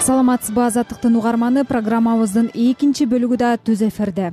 Саламатсызбы, Азаттыктын угарманы, программабыздын экинчи бөлүгү да түз эфирде.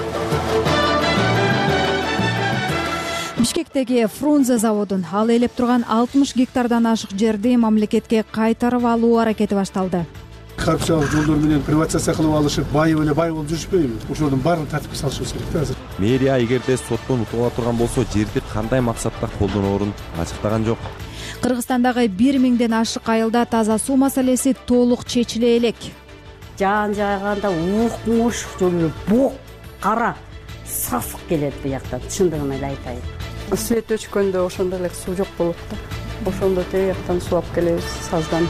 Бишкектеги Фрунзе заводун ал ээлеп турган 60 гектардан ашык жерди мамлекетке кайтарып алуу аракети башталды. Карпчалык жолдор менен приватизация кылып алышып, бай болуп жүрүшпөйбү. Ошолордун баарын тартипке салышыбыз керек да азыр. Мэрия эгерде соттон утула турган болсо, жерди кандай максатта колдоноорун ачыктаган жок. Кыргызстандагы 1000ден ашык айылда таза суу маселеси толук чечиле элек. Жаан жааганда ук жолу бук кара сасык келет буякта, чындыгын эле айтайын. Свет өчкөндө ошондо эле суу жок болот да. Ошондо тегияктан суу алып келебиз саздан.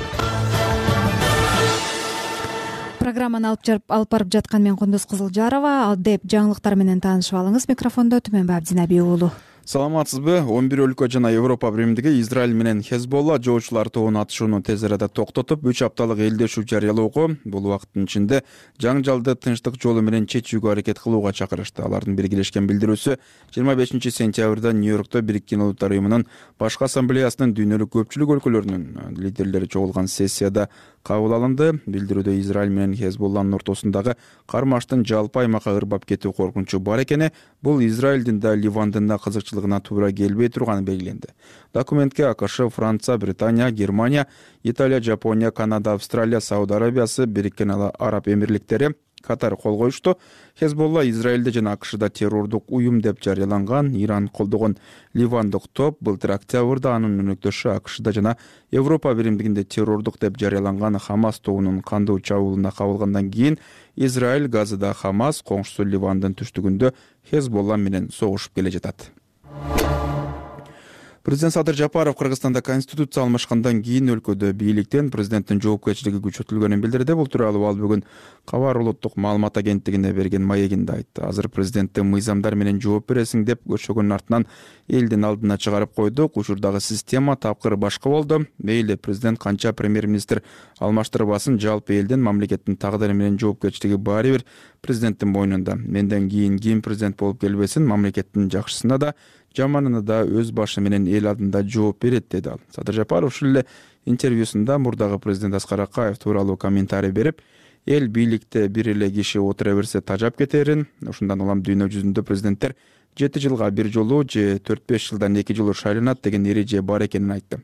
Программаны алып барып жаткан мен Кундуз Кызылжарова. Ал деп жаңылыктар менен таанышып алыңыз. Микрофондо Түмөнбай Абдинабий уулу. Саламатсызбы? 11 өлкө жана Европа биримдиги Израиль менен Хезболла жоочулар тобунун атышууну тез арада токтотуп, 3 апталык элдешүү жарыялоого, бул убакыттын ичинде жаңжалды тынчтык жолу менен чечүүгө аракет кылууга чакырышты. Алардын биргелешкен билдирүүсү 25-сентябрда Нью-Йоркто Бириккен Улуттар уюмунун башкы ассамблеясынын дүйнөлүк көпчүлүк өлкөлөрүнүн лидерлери чогулган сессияда кабыл алынды. Билдирүүдө Израиль менен Хезболланын ортосундагы кармаштын жалпы аймакка ырбап кетүү коркунучу бар экени, бул Израилдин да Ливандын да кызыкчылыгына туура келбей турганы белгиленди. Документке АКШ, Франция, Британия, Германия, Италия, Жапония, Канада, Австралия, Сауд Арабиясы, Бириккен Араб Эмирликтери катары кол коюшту. Хезболла Израилде жана АКШда террордук уюм деп жарыяланган Иран колдогон ливандык топ былтыр октябрда анын өнөктөшү АКШда жана Европа биримдигинде террордук деп жарыяланган Хамас тобунун кандуу чабуулуна кабылгандан кийин Израиль Газада Хамас, коңшусу Ливандын түштүгүндө Хезболла менен согушуп келе жатат. Президент Садыр Жапаров Кыргызстанда конституция алмашкандан кийин өлкөдө бийликтен президенттин жоопкерчилиги күчөтүлгөнүн билдирди. Бул тууралуу ал бүгүн Кабар улуттук маалымат агенттигине берген маегинде айтты. Азыр президентти мыйзамдар менен жооп бересиң деп көчөгөнүн артынан элдин алдына чыгарып койдук. Учурдагы система тапкыр башка болду. Мейли президент канча премьер-министр алмаштырбасын, жалпы элдин мамлекеттин тагдыры менен жоопкерчилиги баары бир президенттин мойнунда. Менден кийин ким президент болуп келбесин, мамлекеттин жакшысына да жаманына да өз башы менен эл алдында жооп берет, деди ал. Садыр Жапаров ушул эле интервьюсунда мурдагы президент Аскар Акаев тууралуу комментарий берип, эл бийликте бир эле киши отура берсе тажап кетерин, ошондон улам дүйнө жүзүндө президенттер 7 жылга бир жолу же 4-5 жылдан 2 жолу шайланат деген эреже бар экенин айтты.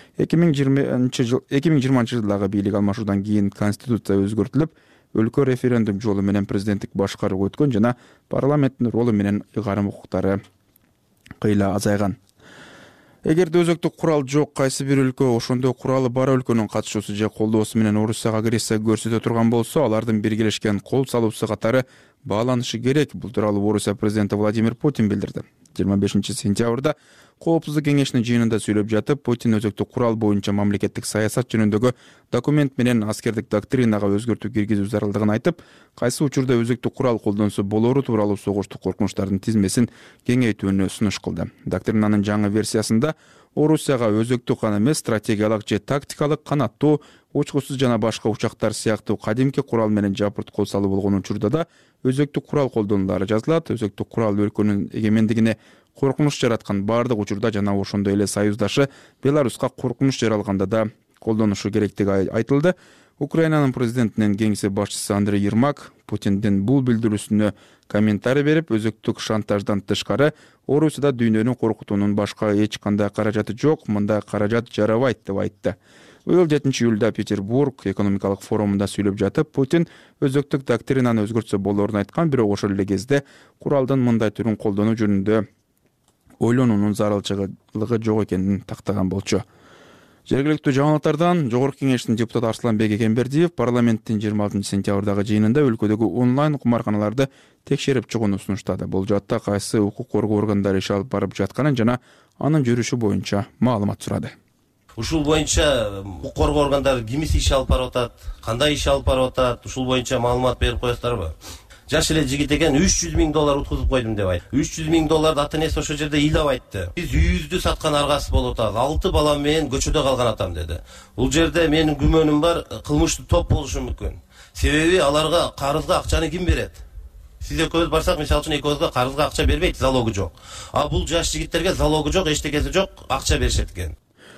2020 жылдагы бийлик алмашуудан кийин конституция өзгөртүлүп, өлкө референдум жолу менен президенттик башкаруу өткөн жана парламенттин ролу менен ыйгарым укуктары кыйла азайган. Эгерде өзөктүк курал жок кайсы бир өлкө ошондой куралы бар өлкөнүн катышуусу же колдоосу менен Орусияга агрессия көрсөтө турган болсо, алардын биргелешкен кол салуусу катары бааланышы керек. Бул тууралуу Орусия президенти Владимир Путин билдирди. 25-сентябрда Коопсуздук кеңешинин жыйынында сүйлөп жатып, Путин өзөктүк курал боюнча мамлекеттик саясат жөнүндөгү документ менен аскердик доктринага өзгөртүү киргизүү зарылдыгын айтып, кайсы учурда өзөктүк курал колдонсо болору тууралуу согуштук коркунучтардын тизмесин кеңейтүүнү сунуш кылды. Доктринанын жаңы версиясында Орусияга өзөктүк гана эмес, стратегиялык же тактикалык, канаттуу, учкусуз жана башка учактар сыяктуу кадимки курал менен жапырт кол салуу болгон учурда да өзөктүк курал колдонулары жазылат. Өзөктүк курал өлкөнүн эгемендигине коркунуч жараткан бардык учурда жана ошондой эле союздашы Беларуска коркунуч жаралганда да колдонушу керектиги айтылды. Украинанын президентинин кеңси башчысы Андрей Ермак Путиндин бул билдирүүсүнө комментарий берип, өзөктүк шантаждан тышкары Орусияда дүйнөнү коркутуунун башка эч кандай каражаты жок, мындай каражат жарабайт деп айтты. Быйыл 7-июлда Петербург экономикалык форумунда сүйлөп жатып, Путин өзөктүк доктринаны өзгөртсө болорун айткан, бирок ошол эле кезде куралдын мындай түрүн колдонуу жөнүндө ойлонуунун зарылчылыгы жок экенин тактаган болчу. Жергиликтүү жаңылыктардан Жогорку кеңештин депутаты Арсланбек Экенбердиев парламенттин 26-сентябрдагы жыйынында өлкөдөгү онлайн кумарканаларды текшерип чыгууну сунуштады. Бул жаатта кайсы укук коргоо органдары иш алып барып жатканын жана анын жүрүшү боюнча маалымат сурады. Ушул боюнча укук коргоо органдары кимиси иш алып барып атат, кандай иш алып барып атат, ушул боюнча маалымат берип коесуздарбы? Жаш эле жигит экен, $300,000 уткузуп койдум деп айтты. $300,000 ата энеси ошол жерде ыйлап айтты. Биз үйүбүздү саткан аргасы болуп атат. 6 балам менен көчөдө калган атам деди. Бул жерде менин күмөнүм бар, кылмыштуу топ болушу мүмкүн. Себеби аларга карызга акчаны ким берет? Сиз экөөбүз барсак, мисалы үчүн экөөбүзгө карызга акча бербейт, залогу жок. А бул жаш жигиттерге залогу жок, эчтекеси жок, акча беришет экен.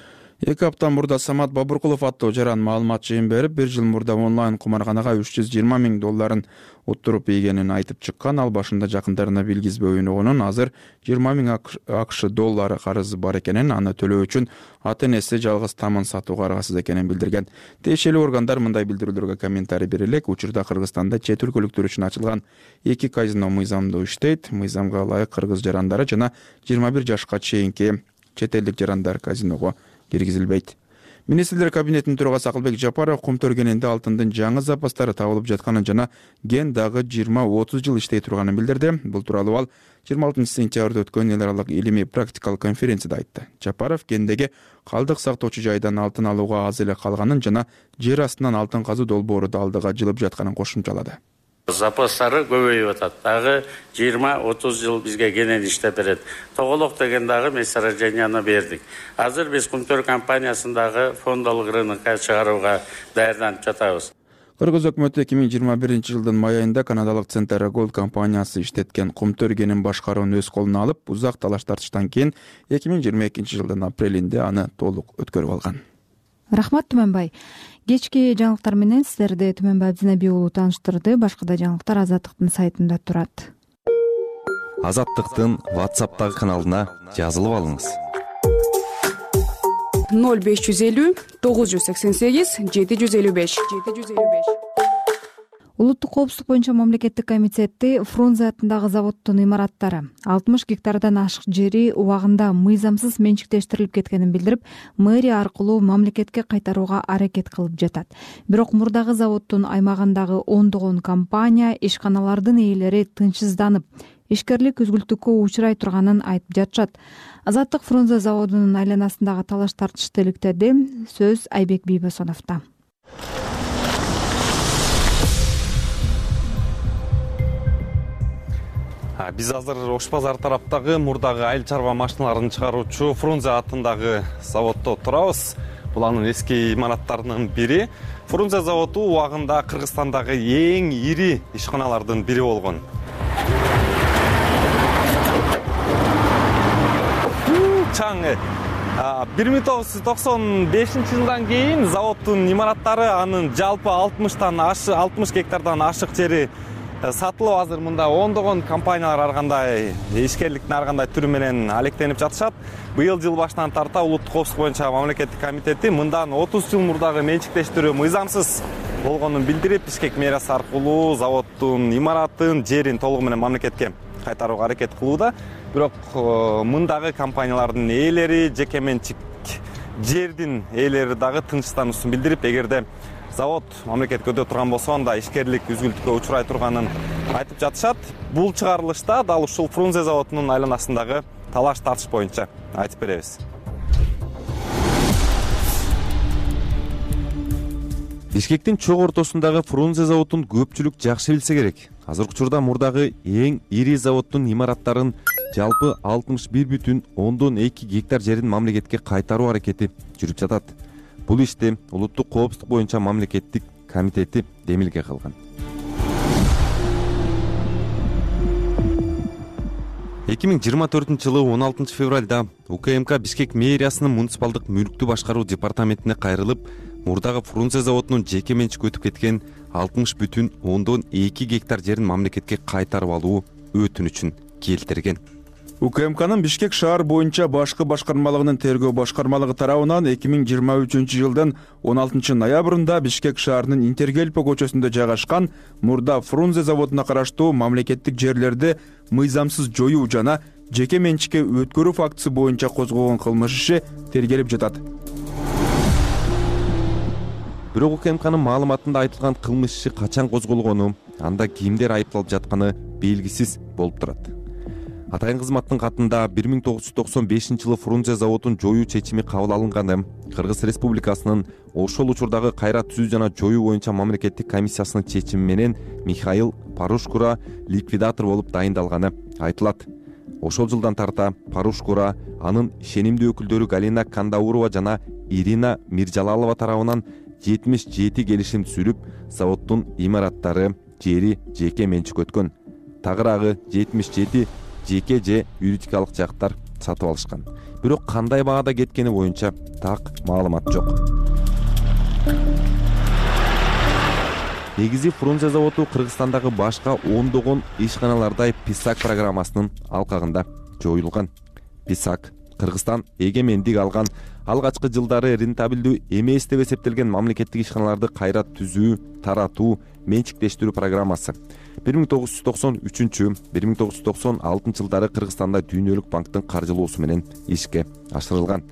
2 апта мурда Самат Бабуркулов аттуу жаран маалымат жыйын берип, 1 жыл мурда онлайн кумарканага $320 миң уттуруп ийгенин айтып чыккан. Ал башында жакындарына билгизбей ойногонун, азыр $20 миң АКШ карызы бар экенин, аны төлөө үчүн ата-энеси жалгыз тамын сатууга аргасыз экенин билдирген. Тиешелүү органдар мындай билдирүүлөргө комментарий бере элек. Учурда Кыргызстанда чет өлкөлүктөр үчүн ачылган 2 казино мыйзамдуу иштейт. Мыйзамга ылайык кыргыз жарандары жана 21 жашка чейинки чет элдик жарандар казиного киргизилбейт. Министрлер кабинетинин төрагасы Акылбек Жапаров Кумтөр кенинде алтындын жаңы запастары табылып жатканын жана ген дагы 20-30 жыл иштей турганын билдирди. Бул тууралуу ал 26 сентябрда өткөн эл аралык илимий практикалык конференцияда айтты. Жапаров гендеги калдык сактоочу жайдан алтын алууга аз эле калганын жана жер астынан алтын казуу долбоору да алдыга жылып жатканын кошумчалады. Запастары көбөйүп атат. Дагы 20-30 жыл бизге кенен иштеп берет. Тоголок деген дагы месторожденияны бердик. Азыр биз Кумтөр компаниясындагы фондалык рынокко чыгарууга даярданып жатабыз. Кыргыз өкмөтү 2021 жылдын май айында канадалык Центр Gold компаниясы иштеткен Кумтөр кенин башкарууну өз колуна алып, узак талаш тартыштан кийин 2022 жылдын апрелинде аны толук өткөрүп алган. Рахмат, Түмөнбай. Кечки жаңылыктар менен сиздерди Түмөнбай Абдинабий уулу тааныштырды. Башка да жаңылыктар Азаттыктын сайтында турат. Азаттыктын WhatsApp'тагы каналына жазылып алыңыз. 0550 988 755. Улуттук коопсуздук боюнча мамлекеттик комитети Фрунзе атындагы заводдун имараттары 60 гектардан ашык жери убагында мыйзамсыз менчиктештирилип кеткенин билдирип, мэрия аркылуу мамлекетке кайтарууга аракет кылып жатат. Бирок мурдагы заводдун аймагындагы ондогон компания, ишканалардын ээлери тынчсызданып, ишкерлик үзгүлтүккө учурай турганын айтып жатышат. Азаттык Фрунзе заводунун айланасындагы талаш тартышты иликтеди. Сөз Айбек Бийбосоновдо. Биз азыр Ош базар тараптагы мурдагы айыл чарба машиналарын чыгаруучу Фрунзе атындагы заводдо турабыз. Бул анын эски имараттарынын бири. Фрунзе заводу убагында Кыргызстандагы эң ири ишканалардын бири болгон. Чаңы 1995 жылдан кийин заводдун имараттары анын жалпы 60 гектардан ашык жери сатылып, азыр мында ондогон компаниялар ар кандай ишкерликтин ар кандай түрү менен алектенип жатышат. Быйыл жыл башынан тарта улуттук коопсуздук боюнча мамлекеттик комитети мындан 30 жыл мурдагы менчиктештирүү мыйзамсыз болгонун билдирип, Бишкек мэриясы аркылуу заводдун имаратын, жерин толугу менен мамлекетке кайтарууга аракет кылууда. Бирок мындагы компаниялардын ээлери, жеке менчик жердин ээлери дагы тынчсыздануусун билдирип, эгерде завод мамлекетке өтө турган болсо, анда ишкерлик үзгүлтүккө учурай турганын айтып жатышат. Бул чыгарылышта дал ушул Фрунзе заводунун айланасындагы талаш тартыш боюнча айтып беребиз. Бишкектин чоң ортосундагы Фрунзе заводун көпчүлүк жакшы билсе керек. Азыркы учурда мурдагы эң ири заводдун имараттарын жалпы 61,2 гектар жерин мамлекетке кайтаруу аракети жүрүп жатат. Бул ишти улуттук коопсуздук боюнча мамлекеттик комитети демилге кылган. 2024 жылы 16 февралда УКМК Бишкек мэриясынын муниципалдык мүлктү башкаруу департаментине кайрылып, мурдагы Фрунзе заводунун жеке менчикке өтүп кеткен 60,2 гектар жерин мамлекетке кайтарып алуу өтүнүчүн келтирген. УКМКнын Бишкек шаар боюнча башкы башкармалыгынын тергөө башкармалыгы тарабынан 2023 жылдын 16 ноябрында Бишкек шаарынын Интергелпо көчөсүндө жайгашкан мурда Фрунзе заводуна караштуу мамлекеттик жерлерди мыйзамсыз жоюу жана жеке менчикке өткөрүү фактысы боюнча козголгон кылмыш иши тергелип жатат. Бирок УКМКнын маалыматында айтылган кылмыш иши качан козголгону, анда кимдер айыпталып жатканы белгисиз болуп турат. Атайын кызматтын катында 1995 жылы Фрунзе заводун жоюу чечими кабыл алынганы, Кыргыз Республикасынын ошол учурдагы кайра түзүү жана жоюу боюнча мамлекеттик комиссиясынын чечими менен Михаил Парушкура ликвидатор болуп дайындалганы айтылат. Ошол жылдан тарта Парушкура, анын ишенимдүү өкүлдөрү Галина Кандаурова жана Ирина Миржалалова тарабынан 77 келишим түзүлүп, заводдун имараттары, жери жеке менчик өткөн. Тагыраагы 77 жеке же юридикалык жактар сатып алышкан. Бирок кандай баада кеткени боюнча так маалымат жок. Негизи Фрунзе заводу Кыргызстандагы башка ондогон ишканалардай ПИСАК программасынын алкагында жоюлган. ПИСАК Кыргызстан эгемендик алган алгачкы жылдары рентабелдүү эмес деп эсептелген мамлекеттик ишканаларды кайра түзүү, таратуу, менчиктештирүү программасы 1993-1996 жылдары Кыргызстанда Дүйнөлүк банктын каржылоосу менен ишке ашырылган.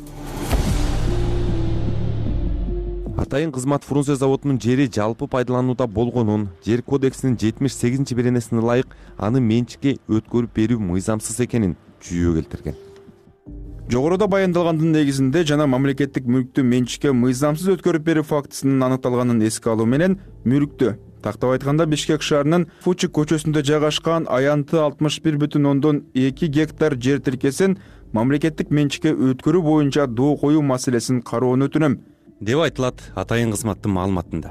Атайын кызмат Фрунзе заводунун жери жалпы пайдаланууда болгонун, жер кодексинин 78-беренесине ылайык аны менчикке өткөрүп берүү мыйзамсыз экенин жүйө келтирген. Жогоруда баяндалгандын негизинде жана мамлекеттик мүлктү менчикке мыйзамсыз өткөрүп берүү фактысынын аныкталганын эске алуу менен мүлктү, тактап айтканда Бишкек шаарынын Фучик көчөсүндө жайгашкан аянты 61,2 гектар жер тилкесин мамлекеттик менчикке өткөрүү боюнча доо коюу маселесин кароону өтүнөм, деп айтылат атайын кызматтын маалыматында.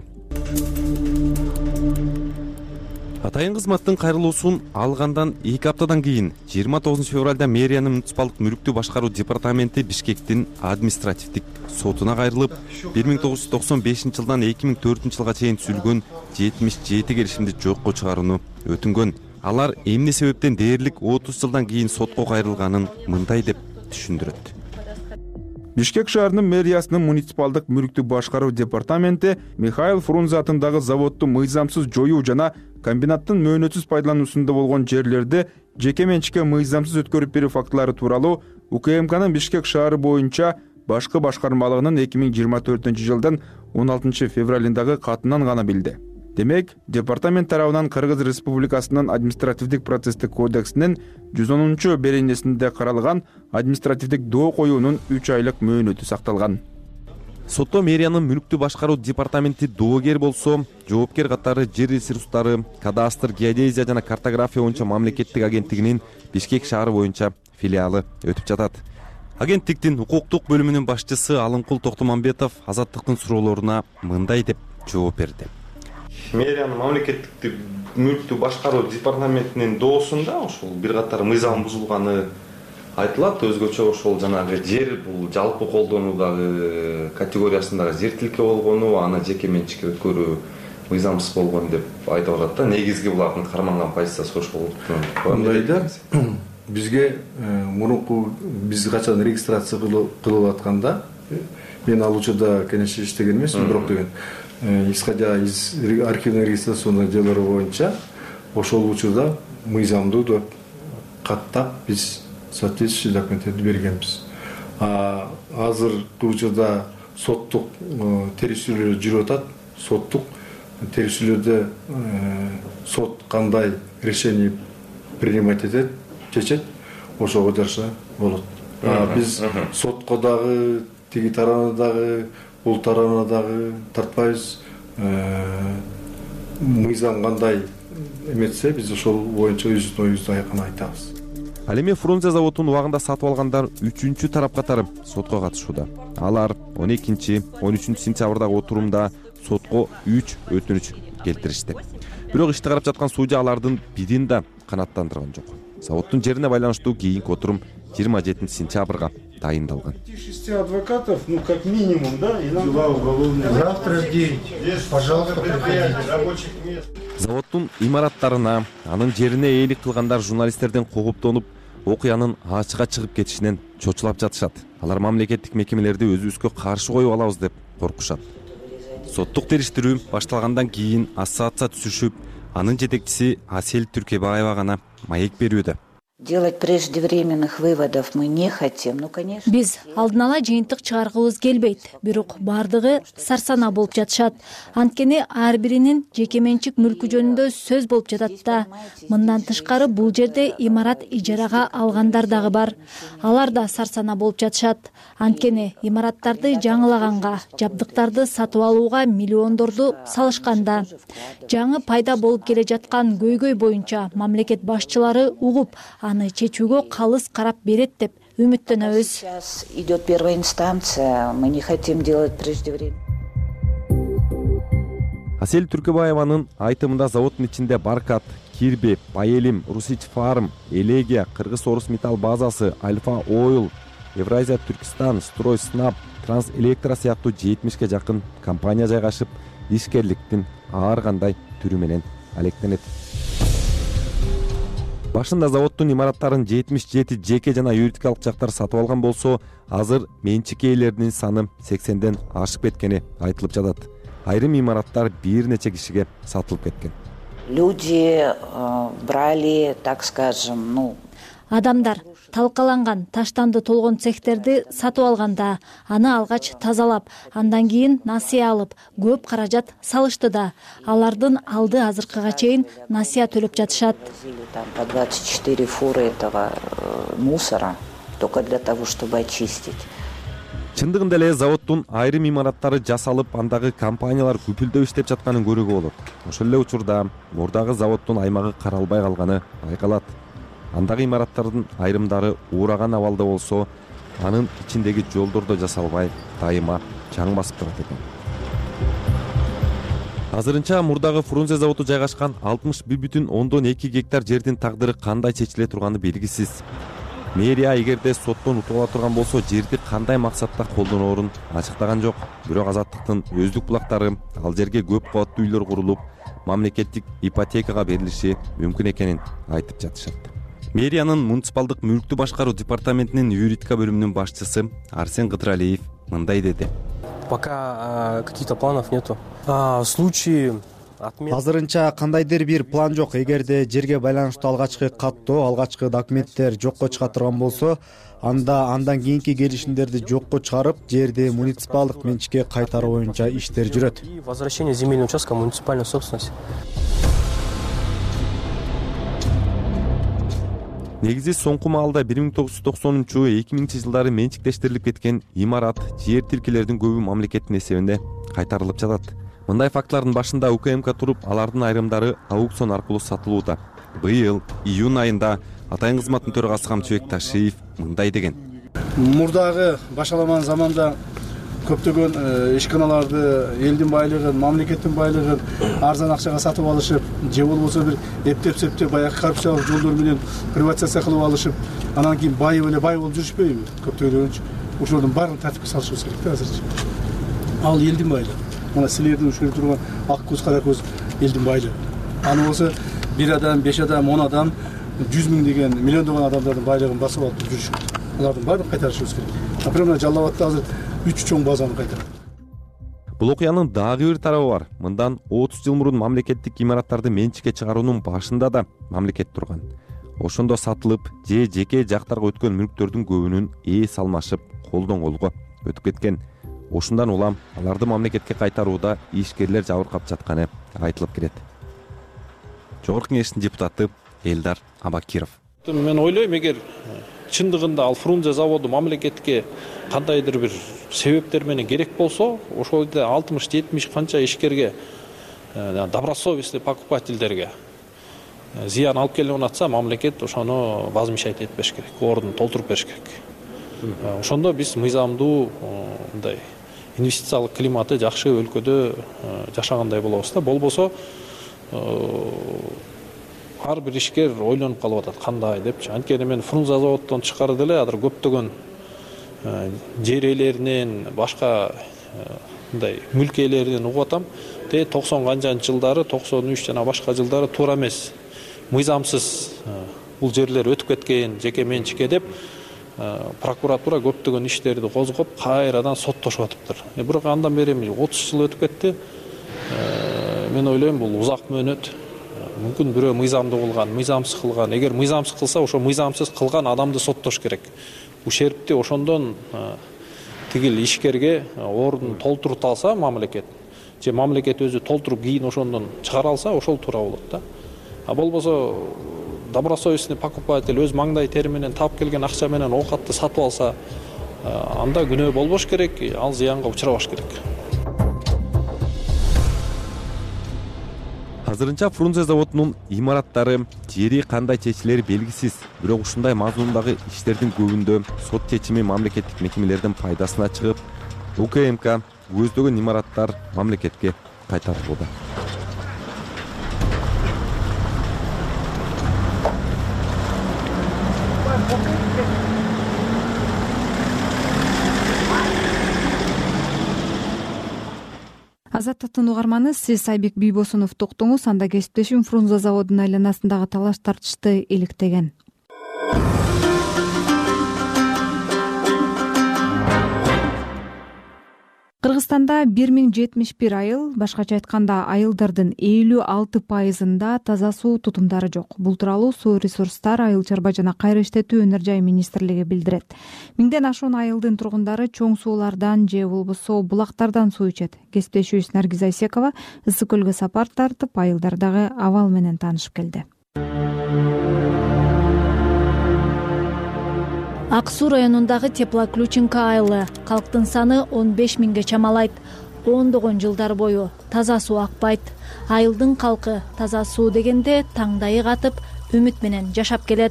Атайын кызматтын кайрылуусун алгандан 2 аптадан кийин 29 февралда мэриянын муниципалдык мүлктү башкаруу департаменти Бишкектин административдик сотуна кайрылып, 1995 жылдан 2004 жылга чейин түзүлгөн 77 келишимди жокко чыгарууну өтүнгөн. Алар эмне себептен дээрлик 30 жылдан кийин сотко кайрылганын мындай деп түшүндүрөт. Бишкек шаарынын мэриясынын муниципалдык мүлктү башкаруу департаменти Михаил Фрунзе атындагы заводду мыйзамсыз жоюу жана комбинаттын мөөнөтсүз пайдалануусунда болгон жерлерди жеке менчикке мыйзамсыз өткөрүп берүү фактылары тууралуу УКМКнын Бишкек шаары боюнча башкы башкармалыгынын 2024 жылдын 16 февралындагы катынан гана билди. Демек, департамент тарабынан Кыргыз Республикасынын административдик процесстик кодексинин 110 беренесинде каралган административдик доо коюунун 3 айлык мөөнөтү сакталган. Сотто мэриянын мүлктү башкаруу департаменти доогер болсо, жоопкер катары жер ресурстары, кадастр, геодезия жана картография боюнча мамлекеттик агенттигинин Бишкек шаары боюнча филиалы өтүп жатат. Агенттиктин укуктук бөлүмүнүн башчысы Алынкул Токтомамбетов азаттыктын суроолоруна мындай деп жооп берди. Мэриянын мамлекеттик мүлктү башкаруу департаментинин доосунда ошол бир катар мыйзам бузулганы айтылат. Өзгөчө ошол жанагы жер бул жалпы колдонуудагы категориясындагы жер тилке болгону, аны жеке менчикке өткөрүү мыйзамсыз болгон деп айтып атат да. Негизги булардын карманган позициясы ошол. Мындай да, бизге мурунку биз качан регистрация кылып атканда, мен ал учурда конечно иштеген эмесмин, бирок деген исходя из архивный регистрационный делары боюнча ошол учурда мыйзамдуу деп каттап биз соответствующий документтерди бергенбиз. Азыркы учурда соттук териштирүүлөр жүрүп атат. Соттук териштирүүлөрдө сот кандай решение принимать этет, чечет, ошого жараша болот. Биз сотко дагы, тиги тарабына дагы, бул тарабына дагы тартпайбыз. Мыйзам кандай эметсе, биз ошол боюнча өзүбүздүн оюбузду айкын айтабыз. Ал эми Фрунзе заводун убагында сатып алгандар 3-чү тарап катары сотко катышууда. Алар 12-13 сентябрдагы отурумда сотко 3 өтүнүч келтиришти. Бирок ишти карап жаткан судья алардын бирин да канааттандырган жок. Заводдун жерине байланыштуу кийинки отурум 27 сентябрга дайындалган. 6 адвокатов, как минимум, да, и нам дела уголовные. Завтра в 9. Пожалуйста, приходите. Рабочих мест. Заводдун имараттарына, анын жерине ээлик кылгандар журналисттерден кооптонуп, окуянын ачыга чыгып кетишинен чочулап жатышат. Алар мамлекеттик мекемелерди өзүбүзгө каршы коюп алабыз деп коркушат. Соттук териштирүү башталгандан кийин ассоциация түзүшүп, анын жетекчиси Асель Түркебаева гана маек берүүдө. Делать преждевременных выводов мы не хотим. Ну, конечно. Биз алдын ала жыйынтык чыгаргыбыз келбейт. Бирок бардыгы сарсана болуп жатышат. Анткени ар биринин жеке менчик мүлкү жөнүндө сөз болуп жатат да. Мындан тышкары бул жерде имарат ижарага алгандар дагы бар. Алар да сарсана болуп жатышат. Анткени имараттарды жаңылаганга, жабдыктарды сатып алууга миллиондорду салышканда. Жаңы пайда болуп келе жаткан көйгөй боюнча мамлекет башчылары угуп, аны чечүүгө калыс карап берет деп үмүттөнөбүз. Сейчас идет первая инстанция, мы не хотим делать преждевременно. Асель Түркебаеванын айтымында заводдун ичинде баркат, Кирби, Байелим, Русич Фарм, Элегия, Кыргыз Орус металл базасы, Альфа Ойл, Евразия Түркистан, Строй Снаб, Трансэлектро сыяктуу 70ке жакын компания жайгашып, ишкерликтин ар кандай түрү менен алектенет. Башында заводдун имараттарын 77 жеке жана юридикалык жактар сатып алган болсо, азыр менчик ээлеринин саны 80ден ашып кеткени айтылып жатат. Айрым имараттар бир нече кишиге сатылып кеткен. Люди брали, так скажем, Адамдар талкаланган, таштанды толгон цехтерди сатып алганда, аны алгач тазалап, андан кийин насыя алып, көп каражат салышты да. Алардын алды азыркыга чейин насыя төлөп жатышат. Там по 24 фуры этого мусора только для того, чтобы очистить. Чындыгында эле заводдун айрым имараттары жасалып, андагы компаниялар күпүлдөп иштеп жатканын көрүүгө болот. Ошол эле учурда мурдагы заводдун аймагы каралбай калганы байкалат. Андагы имараттардын айрымдары уураган абалда болсо, анын ичиндеги жолдор да жасалбай, дайыма чаң басып турат экен. Азырынча мурдагы Фрунзе заводу жайгашкан 61,2 гектар жердин тагдыры кандай чечиле турганы белгисиз. Мэрия эгерде соттон утуп ала турган болсо, жерди кандай максатта колдоноорун ачыктаган жок. Бирок Азаттыктын өздүк булактары ал жерге көп кабаттуу үйлөр курулуп, мамлекеттик ипотекага берилиши мүмкүн экенин айтып жатышат. Мэриянын муниципалдык мүлктү башкаруу департаментинин юридика бөлүмүнүн башчысы Арсен Кыдыралиев мындай деди. Пока каких-то планов нету. В случае азырынча кандайдыр бир план жок. Эгерде жерге байланыштуу алгачкы каттоо, алгачкы документтер жокко чыга турган болсо, андан кийинки келишимдерди жокко чыгарып, жерди муниципалдык менчикке кайтаруу боюнча иштер жүрөт. Возвращение земельного участка в муниципальную собственность. Негизи соңку маалда 1990-2000 жылдары менчиктештирилип кеткен имарат, жер тилкелердин көбү мамлекеттин эсебинде кайтарылып жатат. Мындай фактылардын башында УКМК туруп, алардын айрымдары аукцион аркылуу сатылууда. Быйыл июнь айында атайын кызматтын төрагасы Камчыбек Ташиев мындай деген. Мурдагы башаламан заманда көптөгөн ишканаларды, элдин байлыгын, мамлекеттин байлыгын арзан акчага сатып алышып, же болбосо бир эптеп-септеп баягы коррупциялык жолдор менен приватизация кылып алышып, анан кийин байып эле бай болуп жүрүшпөйбү? Көптөгөн ошолордун баарын тартипке салышыбыз керек да азырчы. Ал элдин байлыгы. Мына силердин ушул турган ак көз, кара көз элдин байлыгы. Аны болсо бир адам, 5 адам, 10 адам, 100 миң деген, миллиондогон адамдардын байлыгын басып алып жүрүшөт. Алардын баарын кайтарышыбыз керек. Например, Жалал Абадта азыр 3 чоң базаны кайтарды. Бул окуянын дагы бир тарабы бар. Мындан 30 жыл мурун мамлекеттик имараттарды менчикке чыгаруунун башында да мамлекет турган. Ошондо сатылып, жеке жактарга өткөн мүлктөрдүн көбүнүн ээс алмашып, колдон колго өтүп кеткен. Ошундан улам аларды мамлекетке кайтарууда ишкерлер жабыркап жатканы айтылып келет. Жогорку кеңештин депутаты Элдар Абакиров. Мен ойлойм, эгер чындыгында ал Фрунзе заводу мамлекетке кандайдыр бир себептер менен керек болсо, ошол жерде 60-70 канча ишкерге, добросовестный покупательдерге зыян алып келип атса, мамлекет ошону возмещать этпеш керек, ордун толтуруп бериш керек. Ошондо биз мыйзамдуу мындай инвестициялык климаты жакшы өлкөдө жашагандай болобуз да. Болбосо ар бир ишкер ойлонуп калып атат, кандай депчи. Анткени мен Фрунзе заводдон чыкарды эле азыр көптөгөн жер ээлеринен, башка мындай мүлк ээлеринен угуп атам. 90 канчанчы жылдары, 93 жана башка жылдары туура эмес, мыйзамсыз бул жерлер өтүп кеткен жеке менчикке деп прокуратура көптөгөн иштерди козгоп, кайрадан соттошуп атыптыр. Бирок андан бери 30 жыл өтүп кетти. Мен ойлойм, бул узак мөөнөт. Мүмкүн бирөө мыйзамдуу кылган, мыйзамсыз кылган. Эгер мыйзамсыз кылса, ошо мыйзамсыз кылган адамды соттош керек. Ушерпти ошондон тигил ишкерге ордун толтуруп алса мамлекет, же мамлекет өзү толтуруп кийин ошондон чыгара алса, ошол туура болот да. А болбосо добросовестный покупатель өз маңдай тери менен таап келген акча менен оокатты сатып алса, анда күнөө болбош керек, ал зыянга учурабаш керек. Азырынча Фрунзе заводунун имараттары, жери кандай чечилери белгисиз. Бирок ушундай мазмундагы иштердин көбүндө сот чечими мамлекеттик мекемелердин пайдасына чыгып, УКМК көздөгөн имараттар мамлекетке кайтарылууда. Азаттыктын угарманы, сиз Айбек Бийбосунов токтоңуз. Анда кесиптешим Фрунзе заводунун айланасындагы талаш тартышты иликтеген. Кыргызстанда 1071 айыл, башкача айтканда айылдардын 56%-ында таза суу тутумдары жок. Бул тууралуу Суу ресурстар, айыл чарба жана кайра иштетүү өнөр жай министрлиги билдирет. 1000ден ашуун айылдын тургундары чоң суулардан же болбосо булактардан суу ичет. Кесиптешибиз Наргиз Айсекова Ысык көлгө сапар тартып, айылдардагы абал менен таанышып келди. Ак Суу районундагы Теплоключенко айылы калктын саны 15 миңге чамалайт. Ондогон жылдар бою таза суу акпайт. Айылдын калкы таза суу дегенде таңдайы катып, үмүт менен жашап келет.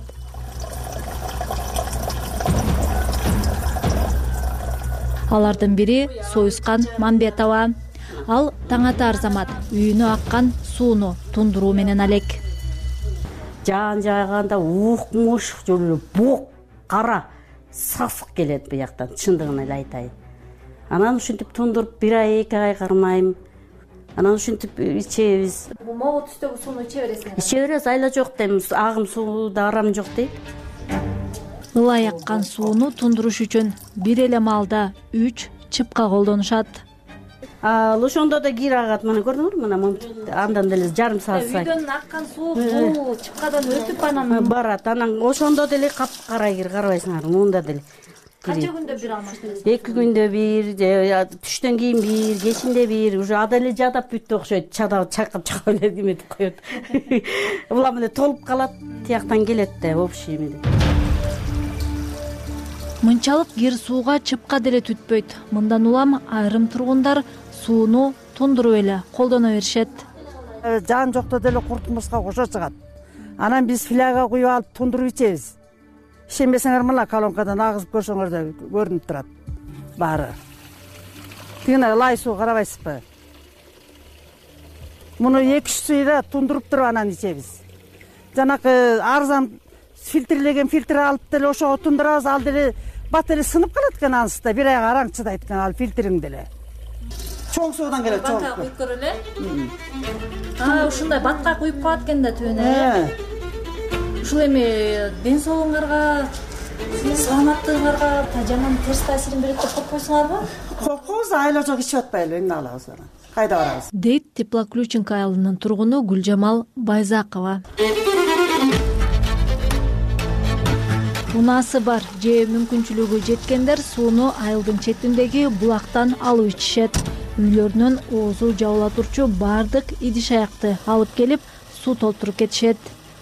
Алардын бири Союзкан Мамбетова. Ал таң ата арзамат үйүнө аккан сууну тундуруу менен алек. Жаан жайганда укмуш жолу бук кара сасык келет бияктан, чындыгын эле айтайын. Анан ушинтип тундуруп 1 ай 2 ай кармайм. Анан ушинтип ичебиз. Могу түстөгү сууну иче бересиңер? Иче беребиз, айла жок дейм, агым сууда арам жок дейт. Ылай аккан сууну тундуруш үчүн бир эле маалда 3 чыпка колдонушат. Ал ошондо да кир агат, мына көрдүңөрбү, мына андан деле жарым саат сайын. Үйдөн аккан суу бул чыпкадан өтүп анан барат. Анан ошондо деле капкара кир, карабайсыңарбы, мында деле. Канча күндө бир алмаштырасыз? 2 күндө бир, түштөн кийин бир, кечинде бир, уже ада эле жадап бүттү окшойт, чайкап чыга эле эметип коет. Улам эле толуп калат, тияктан келет да, общий эмеде. Мынчалык кир сууга чыпка деле түтпөйт. Мындан улам айрым тургундар сууну тундуруп эле колдоно беришет. Жан жокто деле куртумузга кошо чыгат. Анан биз фляга куюп алып тундуруп ичебиз. Ишенбесеңер мына колонкадан агызып көрсөңөр да көрүнүп турат баары. Тигине лай суу карабайсызбы? Муну 2-3 сүйдө тундуруп туруп анан ичебиз. Жанакы арзан фильтрлеген фильтр алып деле ошого тундурабыз, ал деле бат эле сынып калат экен анысы да, 1 айга араң чыдайт экен ал фильтриң деле. Чоң суудан келет, чоң. Батка куюп көрө эле? Ушундай батка куюп коет экен да түбүнө. Ушул эми ден соолугуңарга, саламаттыгыңарга жаман терс таасирин берет деп коркпойсуңарбы? Коркобуз, айла жок ичип атпайлы, эмне кылабыз анан? Кайда барабыз? Дейт Теплоключенко айылынын тургуну Гүлжамал Байзакова. Унаасы бар же мүмкүнчүлүгү жеткендер сууну айылдын четиндеги булактан алып ичишет. Үйлөрүнөн оозу жабыла турчу бардык идиш аякты алып келип суу толтуруп кетишет.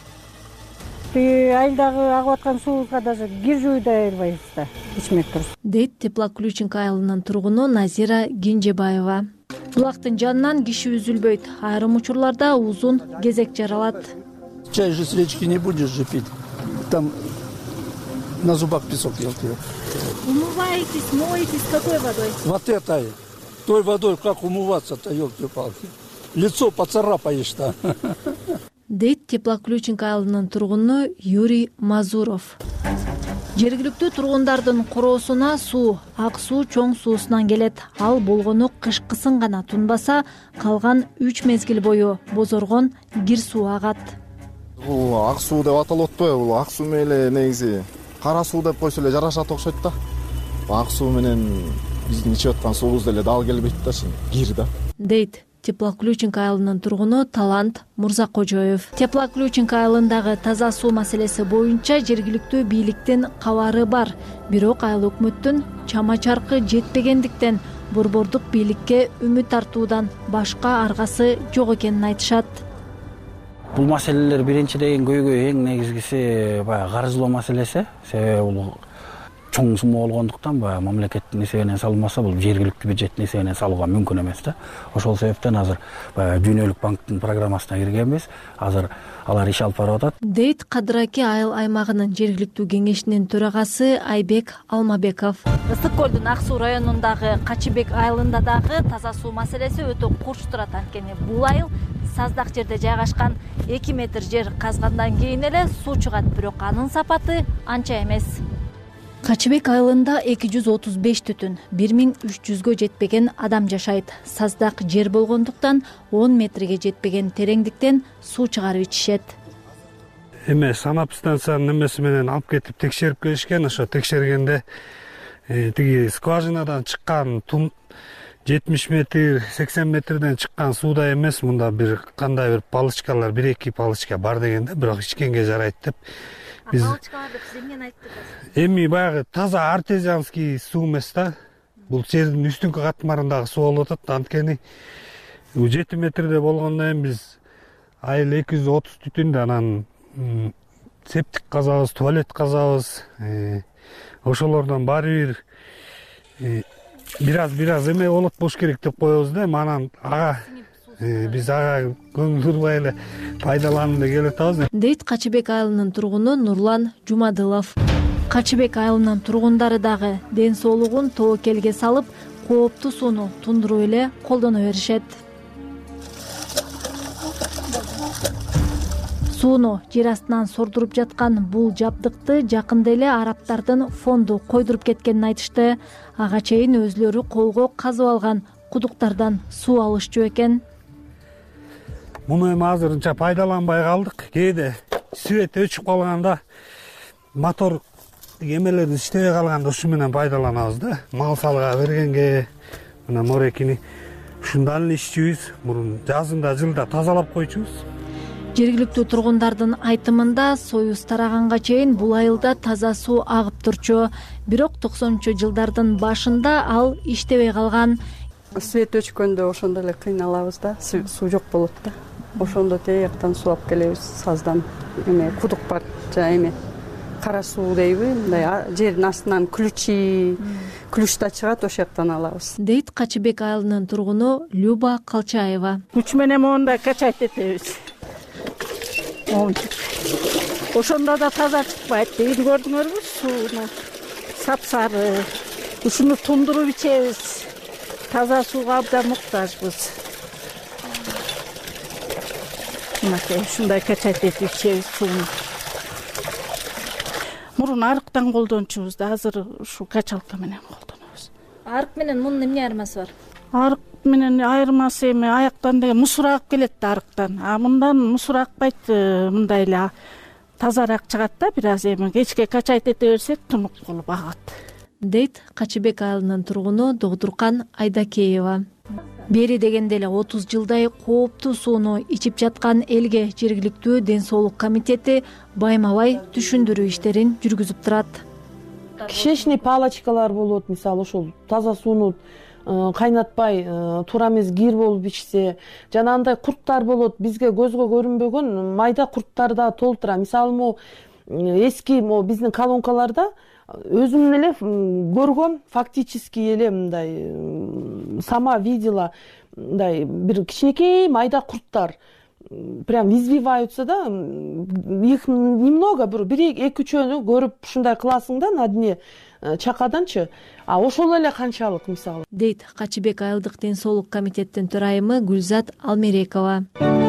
Айылдагы агып аткан суубузга даже кир жууй да албайбыз да, ичмек туруп. Дейт Теплоключенко айылынын тургуну Назира Гинжебаева. Булактын жанынан киши үзүлбөйт. Айрым учурларда узун кезек жаралат. Чай же с речки не будешь же пить. Там на зубах песок елки. Умываетесь, моетесь какой водой? Вот этой. Той водой как умываться-то, елки-палки. Лицо поцарапаешь-то. Дейт Теплоключенко айылынын тургуну Юрий Мазуров. Жергиликтүү тургундардын короосуна суу ак суу чоң суусунан келет. Ал болгону кышкысын гана тунбаса, калган 3 мезгил бою бозоргон кир суу агат. Бул ак суу деп аталып атпайбы? Бул ак суу менен негизи кара суу деп койсо эле жарашат окшойт да. Ак суу менен биздин ичип аткан суубуз деле дал келбейт да, кир да. Дейт Теплоключенко айылынын тургуну Талант Мурзакожоев. Теплоключенко айылындагы таза суу маселеси боюнча жергиликтүү бийликтин кабары бар. Бирок айыл өкмөттүн чама чаркы жетпегендиктен борбордук бийликке үмүт артуудан башка аргасы жок экенин айтышат. Бул маселелер биринчиден көйгөй эң негизгиси баягы карыздоо маселеси. Себеби бул чоң сума болгондуктан баягы мамлекеттин эсебинен салынмаса, бул жергиликтүү бюджеттин эсебинен салууга мүмкүн эмес да. Ошол себептен азыр баягы дүйнөлүк банктын программасына киргенбиз. Азыр алар иш алып барып атат. Дейт Кадыраки айыл аймагынын жергиликтүү кеңешинин төрагасы Айбек Алмабеков. Ысык көлдүн Ак Суу районундагы Качыбек айылында дагы таза суу маселеси өтө курч турат. Анткени бул айыл саздак жерде жайгашкан, 2 метр жер казгандан кийин эле суу чыгат, бирок анын сапаты анча эмес. Качыбек айылында 235 түтүн 1300гө жетпеген адам жашайт. Саздак жер болгондуктан 10 метрге жетпеген тереңдиктен суу чыгарып ичишет. Эме санап станциянын немеси менен алып кетип текшерип келишкен. Ошо текшергенде тиги скважинадан чыккан 70 метр, 80 метрден чыккан сууда эмес, мында бир кандай бир палычкалар, 1-2 палычка бар дегенде, бирок ичкенге жарайт деп. Биз эмнени айттыңыз? Эми баягы таза артезианский суу эмес да. Бул жердин үстүнкү катмарындагы суу болуп атат. Анткени 7 метрде болгондон кийин биз айыл 230 түтүндө анан септик казабыз, туалет казабыз. Ошолордон баары бир бираз эме болот болуш керек деп коебуз да. Анан биз ага көңүл бурбай эле пайдаланууга келип атабыз. Дейт Качыбек айылынын тургуну Нурлан Жумадылов. Качыбек айылынын тургундары дагы ден соолугун тобокелге салып, кооптуу сууну тундуруп эле колдоно беришет. Сууну жер астынан сордуруп жаткан бул жабдыкты жакында эле араптардын фонду койдуруп кеткенин айтышты. Ага чейин өзлөрү колго казып алган кудуктардан суу алышчу экен. Муну эми азырынча пайдаланбай калдык. Кээде свет өчүп калганда, мотор эмелер иштебей калганда ушу менен пайдаланабыз да. Мал салга бергенге мына морекини ушундан эле иччүбүз. Мурун жазында жылда тазалап койчубуз. Жергиликтүү тургундардын айтымында союз тараганга чейин бул айылда таза суу агып турчу. Бирок 90-жылдардын башында ал иштебей калган. Свет өчкөндө ошондо эле кыйналабыз да, суу жок болот да. Ошондо тияктан суу алып келебиз, саздан. Эме кудук бар, жана эме кара суу дейби, мындай жердин астынан ключта чыгат, ошол жактан алабыз. Дейт Качыбек айылынын тургуну Люба Калчаева. Күч менен мондай качать этебиз. Ошондо да таза чыкпайт. Дейди көрдүңөрбү, сууну сапсары. Ушуну тундуруп ичебиз. Таза сууга абдан муктажбыз. Мынакей ушундай качать этип ичебиз сууну. Мурун арыктан колдончубуз да, азыр ушу качалка менен колдонобуз. Арык менен мунун эмне айырмасы бар? Арык менен айырмасы эми аяктан деген мусор агып келет да арыктан. А мындан мусор акпайт, мындай эле тазараак чыгат да, бир аз эми кечке качать эте берсек тунук болуп агат. Дейт Качыбек айылынын тургуну Догдуркан Айдакеева. Бери дегенде эле 30 жылдай кооптуу сууну ичип жаткан элге жергиликтүү ден соолук комитети байма-бай түшүндүрүү иштерин жүргүзүп турат. Кишечный палочкалар болот, мисалы ошол таза сууну кайнатпай туура эмес кир болуп ичсе, жана андай курттар болот, бизге көзгө көрүнбөгөн майда курттар да толтура. Мисалы могу эски биздин колонкаларда өзүм эле көргөм, фактически эле мындай сама видела, мындай бир кичинекей майда курттар прям извиваются да, их немного, бир 2-3 көрүп ушундай кыласың да на дне чакаданчы, а ошол эле канчалык мисалы. Дейт Качыбек айылдык ден соолук комитеттин төрайымы Гүлзат Алмерекова.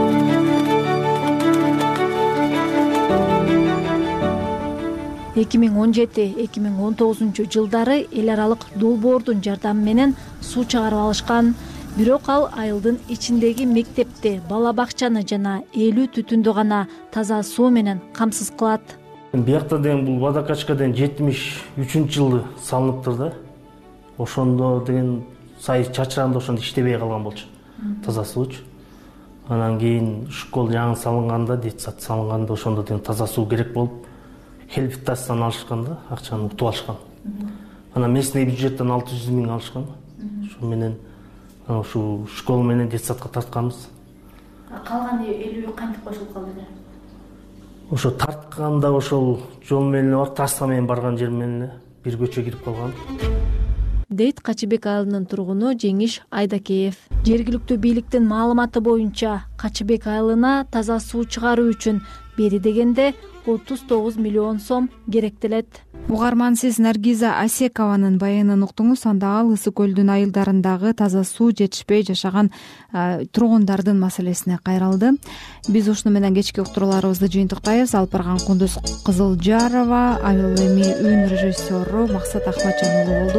Эки миң 17-2019 жылдары эл аралык долбоордун жардамы менен суу чыгарып алышкан. Бирок ал айылдын ичиндеги мектепти, бала бакчаны жана 50 түтүндү гана таза суу менен камсыз кылат. Биякта деген бул водокачка деген 73-жылы салыныптыр да. Ошондо деген сай чачыранда ошондо иштебей калган болчу. Таза суучу. Анан кийин школ жаңы салынганда, детсад салынганда ошондо деген таза суу керек болуп, хелбиттастан алышкан да, акчаны утуп алышкан. Анан местный бюджеттен 600 000 алышкан. Ошо менен ушу школа менен детсадка тартканбыз. Калган 50 кантип кошулуп калды эле? Ошо тартканда ошол жол менен бар, трасса менен барган жер менен бир көчө кирип калган. Дейт Качыбек айылынын тургуну Жеңиш Айдакеев. Жергиликтүү бийликтин маалыматы боюнча Качыбек айылына таза суу чыгаруу үчүн бери дегенде 39 миллион сом керектелет. угарман, сиз Наргиза Асекованын баянын уктуңуз. Анда ал ысык көлдүн айылдарындагы таза суу жетишпей жашаган тургундардын маселесине кайрылды. Биз ушуну менен кечки уктурууларыбызды жыйынтыктайбыз. Алып барган Кундуз Кызылжарова, ал эми үн режиссеру Максат Ахматжан уулу болду.